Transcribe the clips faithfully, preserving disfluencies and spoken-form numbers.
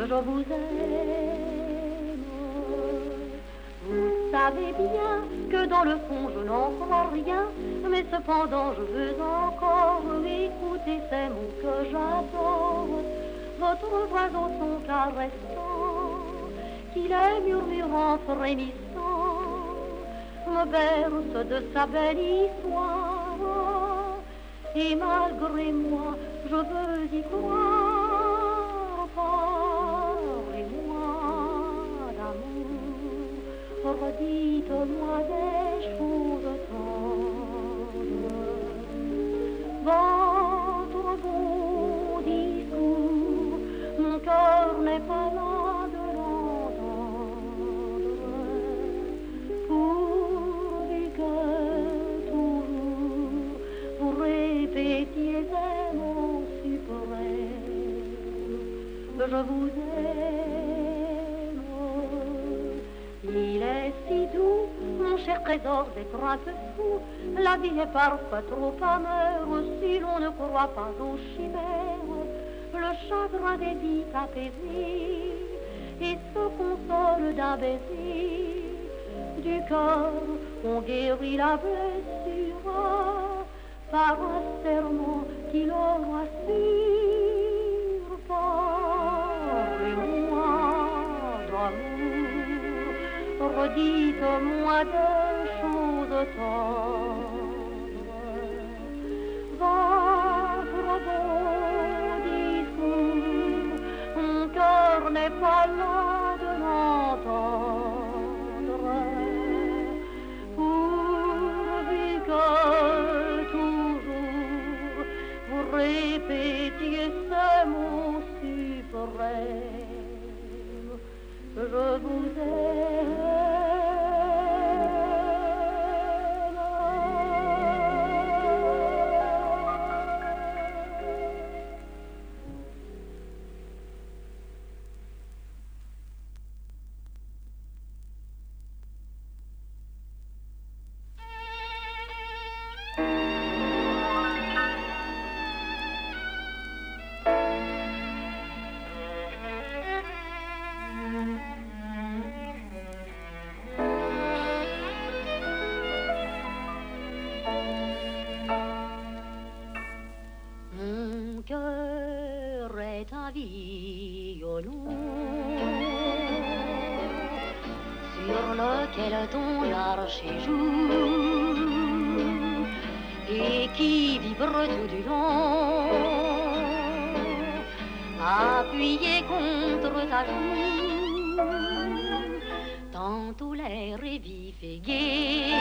je vous aime. Vous savez bien que dans le fond je n'en crois rien, mais cependant je veux encore écouter ces mots que j'adore. Votre voix au son caressant, qu'il est murmurant, frémissant, me berce de sa belle histoire. Et malgré moi, je veux y croire. Parlez-moi d'amour, redites-moi des choses tendres. Votre beau discours, mon cœur n'est pas là de l'entendre. Pourvu que toujours vous répétiez ces mots suprêmes, je vous aime. Il est si doux, mon cher trésor des princes fous. La vie est parfois trop amère si l'on ne croit pas aux chimères. Le chagrin des vies apaisé et se console d'un baiser. Du cœur, on guérit la blessure par un serment qui le rassure. Parlez-moi d'amour, redites-moi des choses tendres. Votre beau discours, mon cœur n'est pas là de l'entendre. Pourvu que toujours vous répétiez ces mots suprêmes, je vous aime. Ton arche joue et qui vibre tout du long, appuyé contre ta joue. Tantôt l'air est vif et gai,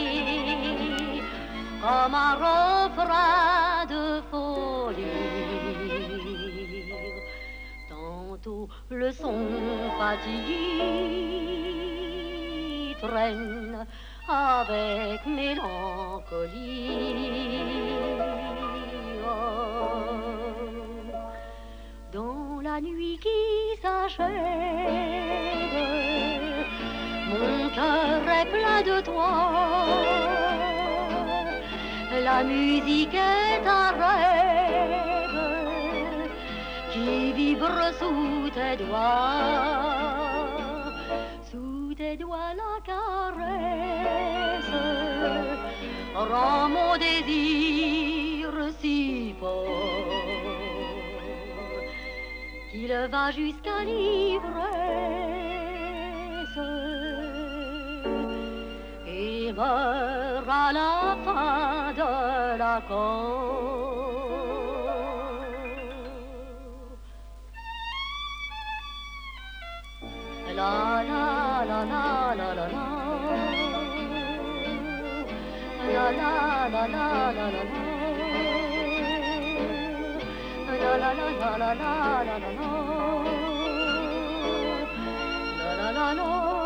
comme un refrain de folie. Tantôt le son fatigué traîne avec mélancolie. Oh, dans la nuit qui s'achève, mon cœur est plein de toi. La musique est un rêve qui vibre sous tes doigts. Sous tes doigts la caresse rend mon désir si fort qu'il va jusqu'à l'ivresse et meurt à la fin de l'accord. La la la la la la la la la la la la la la la la la la la la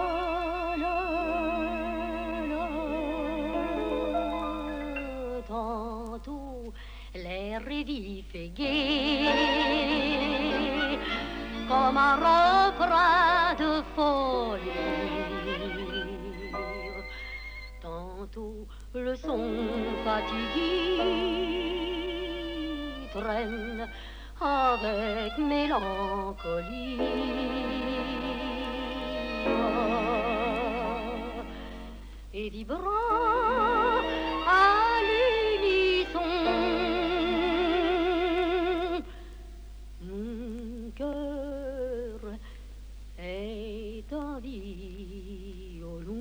tantôt l'air est vif et gai comme un refrain de folie. Tantôt le son fatigué traîne avec mélancolie. Et vibrant à l'unisson, mon cœur est un violon.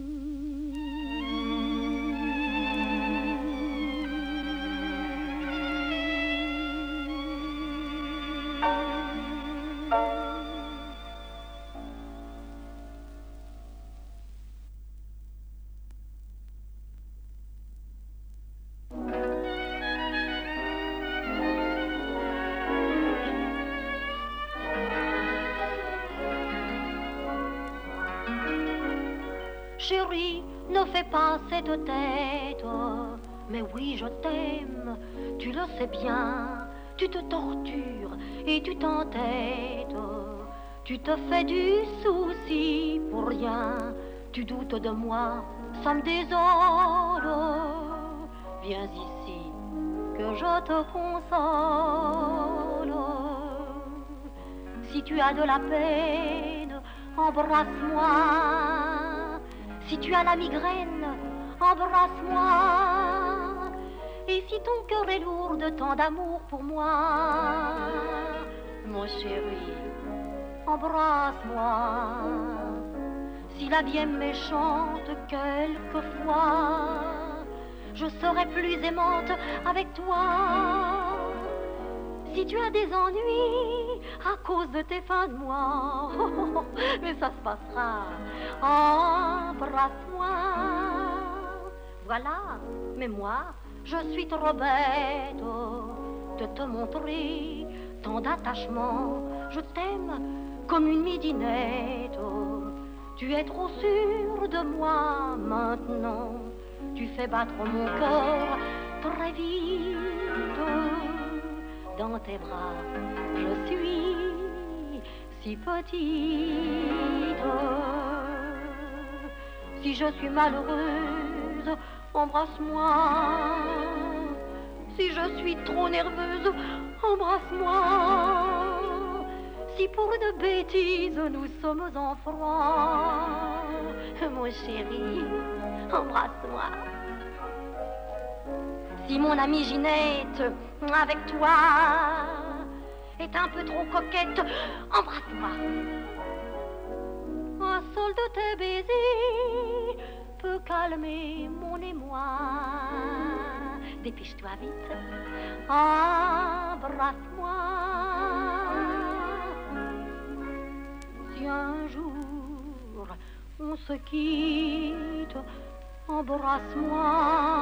Chérie, ne fais pas cette tête. Mais oui, je t'aime, tu le sais bien. Tu te tortures et tu t'entêtes. Tu te fais du souci pour rien. Tu doutes de moi, ça me désole. Viens ici, que je te console. Si tu as de la peine, embrasse-moi. Si tu as la migraine, embrasse-moi. Et si ton cœur est lourd de tant d'amour pour moi, mon chéri, embrasse-moi. Si la vie est méchante quelquefois, je serai plus aimante avec toi. Si tu as des ennuis à cause de tes fins de mois, oh, mais ça se passera. Embrasse-moi. Voilà, mais moi, je suis trop bête de te montrer tant d'attachement. Je t'aime comme une midinette. Tu es trop sûr de moi maintenant. Tu fais battre mon cœur très vite. Dans tes bras, je suis si petite. Si je suis malheureuse, embrasse-moi. Si je suis trop nerveuse, embrasse-moi. Si pour une bêtise nous sommes en froid, mon chéri, embrasse-moi. Si mon amie Ginette, avec toi, est un peu trop coquette, embrasse-moi. Un seul de tes baisers peut calmer mon émoi. Dépêche-toi vite, embrasse-moi. Si un jour on se quitte, embrasse-moi.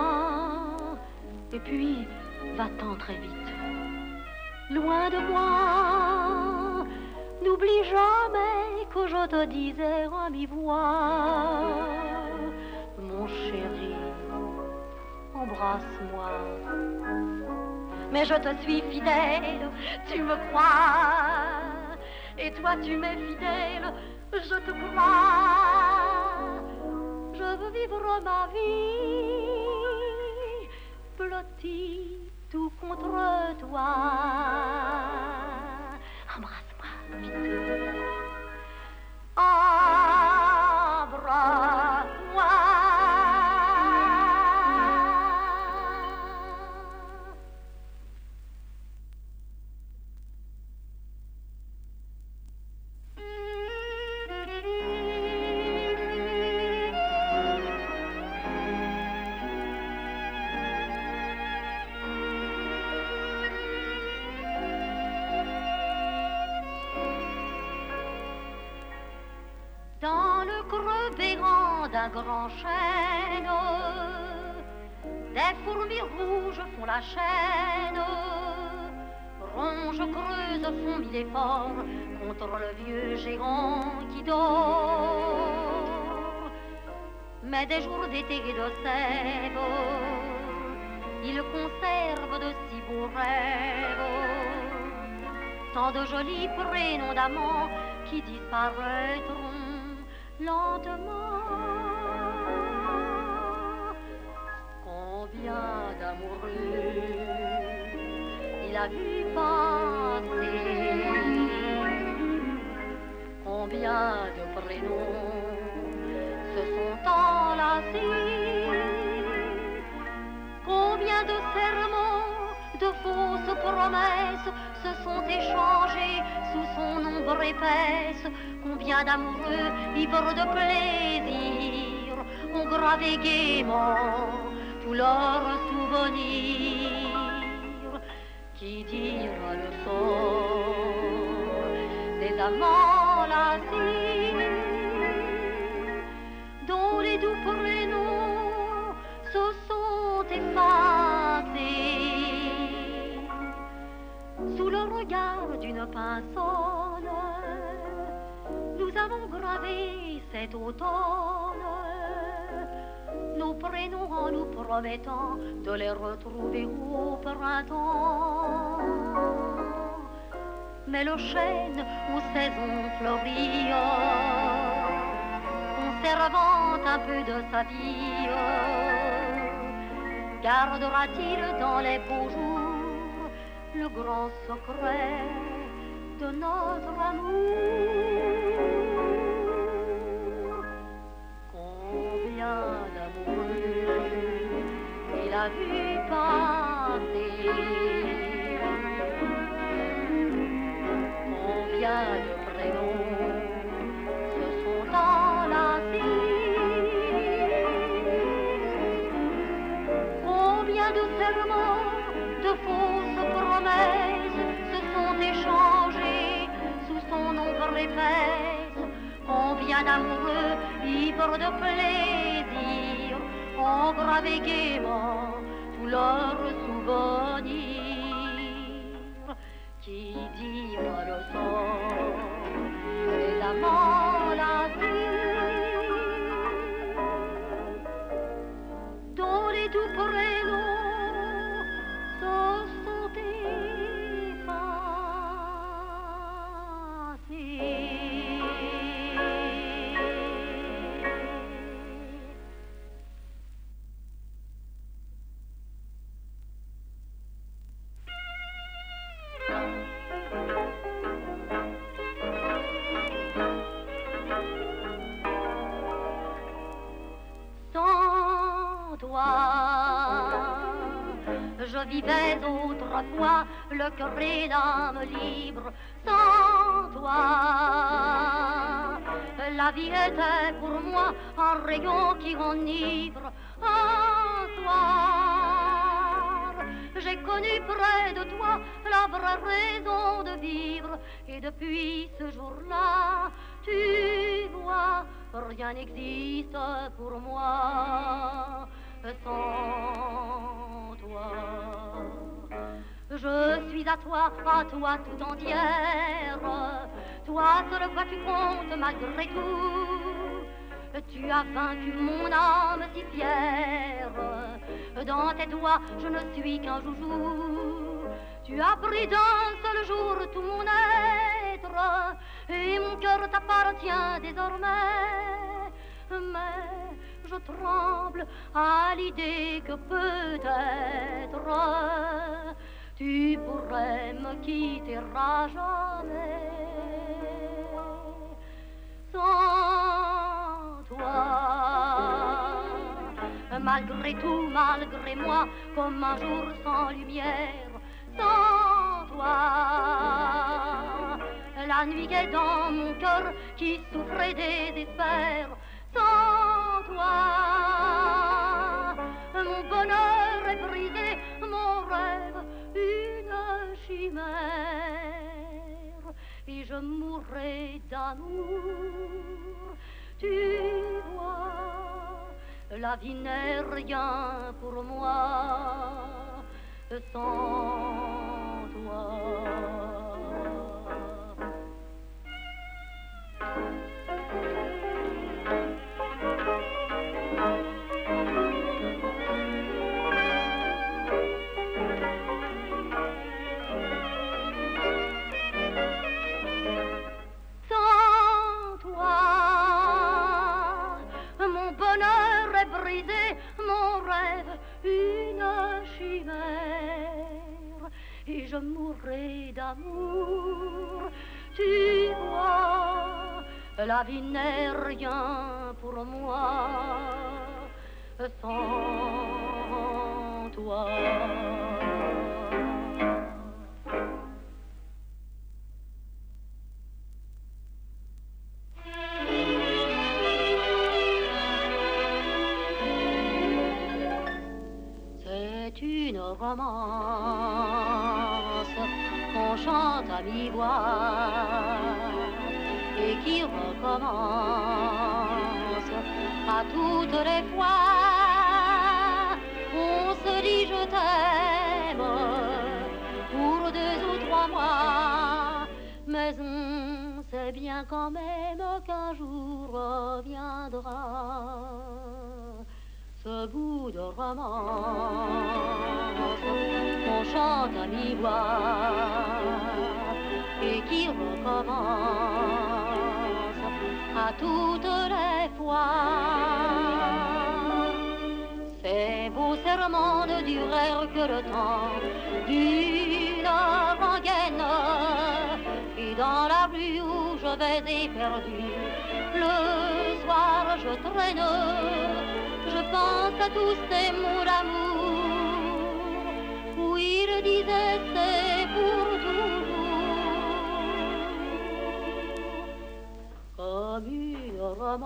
Et puis, va-t'en très vite, loin de moi. N'oublie jamais que je te disais à mi-voix, mon chéri, embrasse-moi. Mais je te suis fidèle, tu me crois. Et toi tu m'es fidèle, je te crois. Je veux vivre ma vie blotti tout contre toi. Embrasse-moi vite. Embrasse-moi. Dans le creux béant d'un grand chêne, des fourmis rouges font la chaîne. Ronges creuses font mille efforts contre le vieux géant qui dort. Mais des jours d'été et de sève, il conserve de si beaux rêves. Tant de jolis prénoms d'amants qui disparaîtront lentement. Combien d'amoureux il a a vu passer combien de prénoms se sont enlacés, combien de serments, de fausses promesses se sont échangés sous son ombre épaisse, combien d'amoureux ivres de plaisir ont gravé gaiement tous leurs souvenirs. Qui dira le sort des amants lassés, dont les doux prénoms se sont effacés sous le regard d'une pinceau? Nous avons gravé cet automne nos prénoms en nous promettant de les retrouver au printemps. Mais le chêne aux saisons fleuries, conservant un peu de sa vie, gardera-t-il dans les beaux jours le grand secret de notre amour? Combien d'amoureux il a vu passer, combien de prénoms se sont enlacés, combien de serments, de fausses promesses se sont échangés sous son ombre épaisse, combien d'amoureux ivres de plaisir ont gravé gaiement tous leurs souvenirs. Qui dira le sort des amants lassés, dont les doux prénoms se sont effacés? Je vivais autrefois le cœur et l'âme libre. Sans toi, la vie était pour moi un rayon qui enivre. Un soir, j'ai connu près de toi la vraie raison de vivre. Et depuis ce jour-là, tu vois, rien n'existe pour moi sans toi. Je suis à toi, à toi tout entière. Toi seule quoi tu comptes malgré tout. Tu as vaincu mon âme si fière. Dans tes doigts je ne suis qu'un joujou. Tu as pris d'un seul jour tout mon être, et mon cœur t'appartient désormais. Mais je tremble à l'idée que peut-être tu pourrais me quitter à jamais. Sans toi, malgré tout, malgré moi, comme un jour sans lumière. Sans toi, la nuit est dans mon cœur qui souffre et désespère. Sans toi, mon bonheur est brisé, mon rêve une chimère, et je mourrai d'amour. Tu vois, la vie n'est rien pour moi sans toi. Mon rêve, une chimère, et je mourrai d'amour. Tu vois, la vie n'est rien pour moi sans toi. C'est une romance qu'on chante à mi-voix et qui recommence à toutes les fois. On se dit je t'aime pour deux ou trois mois, mais on sait bien quand même qu'un jour reviendra ce bout de romance qu'on chante à mi-voix et qui recommence à toutes les fois. Ces beaux serments ne durèrent que le temps d'une rengaine, et dans la rue où je vais éperdu, le soir je traîne. Je pense à tous ces mots d'amour où il disait c'est pour toujours. Comme une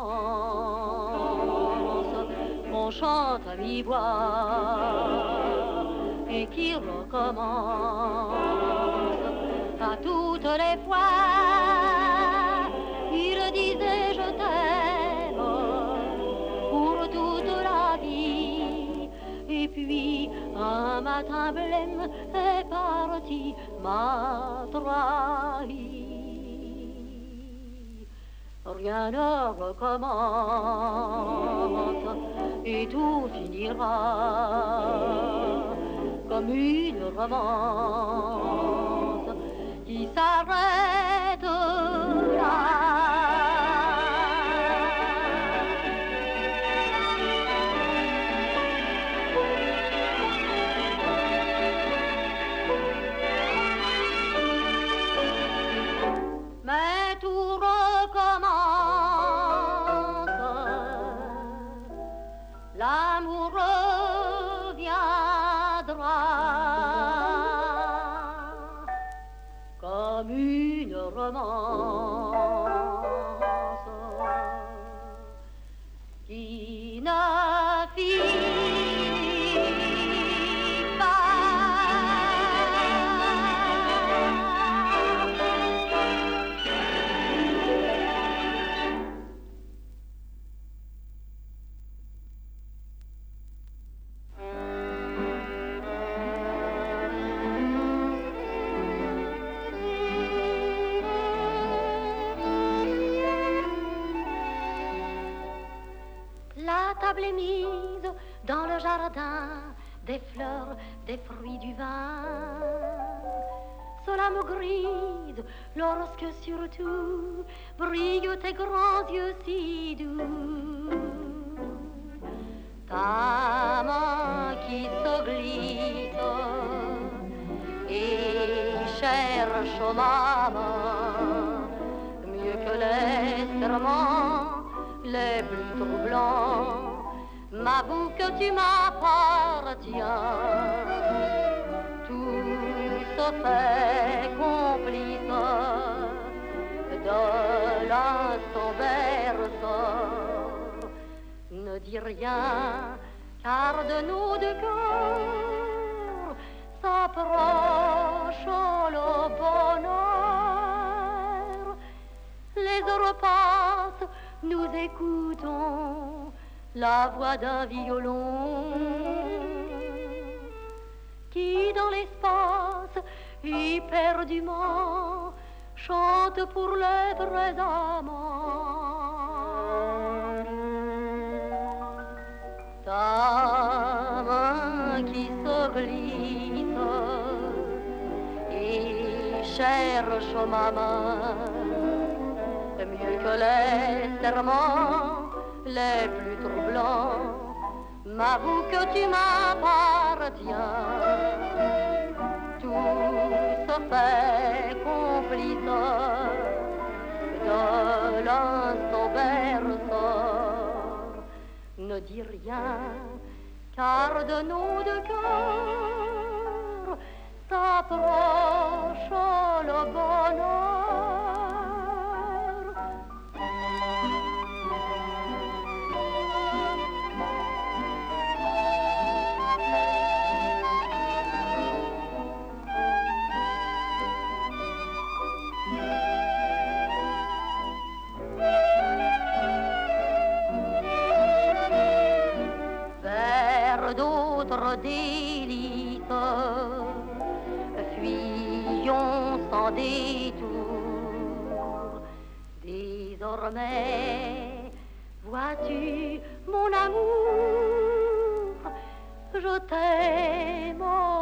romance qu'on chante à mi-voix et qui recommence à toutes les fois. Il disait je t'aime pour toute la vie, et puis un matin blême est parti, m'a trahi. Rien ne recommence et tout finira comme une romance qui s'arrête là. Mais tout recommence, l'amour reviendra comme une romance qui ne finit pas. La table est mise dans le jardin, des fleurs, des fruits, du vin. Sur la me grise, lorsque surtout brillent tes grands yeux si doux. Ta main qui se glisse et cherche ma main, mieux que les serments les plus troublants, m'avoue que tu m'appartiens. Tout se fait complice de l'instant berceau. Ne dis rien, car de nos deux cœurs s'approche le bonheur. Les heures passent, nous écoutons la voix d'un violon qui dans l'espace éperdument chante pour les vrais amants. Ta main qui se glisse et cherche ma main, mieux que les serments les plus troublants, m'avoue que tu m'appartiens. Tout parfait complice de l'instant berceur. Ne dis rien, car de nos deux cœurs s'approche le bonheur. D'autres délices, fuyons sans détour. Désormais, vois-tu, mon amour, je t'aime